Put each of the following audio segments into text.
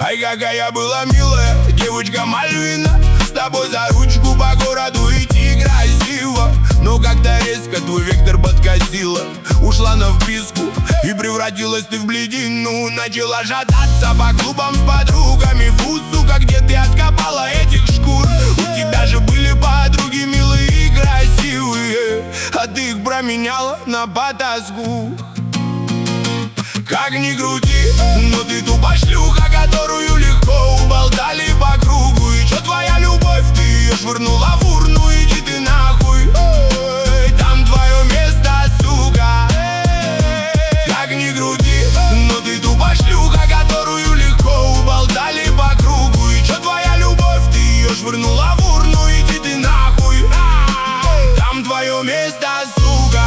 Ай, какая была милая девочка Мальвина. С тобой за ручку по городу идти красиво. Но как-то резко твой вектор подкосила. Ушла на вписку и превратилась ты в бледину. Начала шататься по клубам с подругами. Фу, сука, где ты откопала этих шкур? У тебя же были подруги милые и красивые, а ты их променяла на потаску. Как ни крути, но ты тупо шлюха, которую легко уболтали по кругу. И чё твоя любовь, ты ее швырнула в урну, иди ты нахуй. Ой, там твое место, сука. Как ни крути, но ты тупо шлюха, которую легко уболтали по кругу. И чё твоя любовь, ты ее швырнула в урну, иди ты нахуй. Там твое место, сука.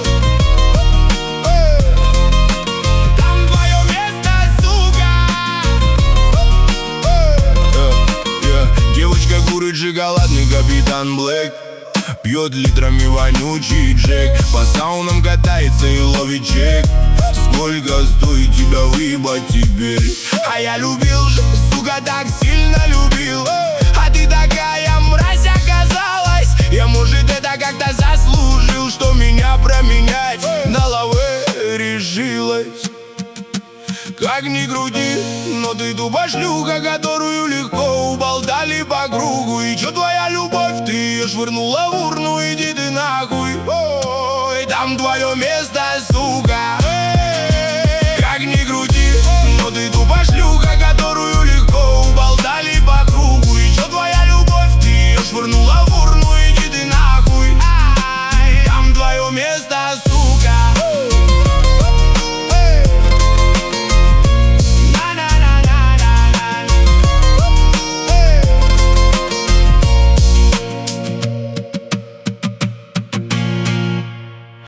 Курит шоколадный капитан Блэк, пьет литрами вонючий Джек, по саунам катается и ловит чек. Сколько стоит тебя выебать теперь? А я любил же, сука, так сильно любил. А ты такая мразь оказалась. Я, может, это как-то заслужил, что меня променять на лаве решилась. Как ни крути, но ты тупо шлюха, которую легко уболтали по кругу. И чё твоя любовь, ты ее швырнула в урну, иди ты нахуй. Ой, там твое место, сука. Как ни крути, но ты тупо шлюха,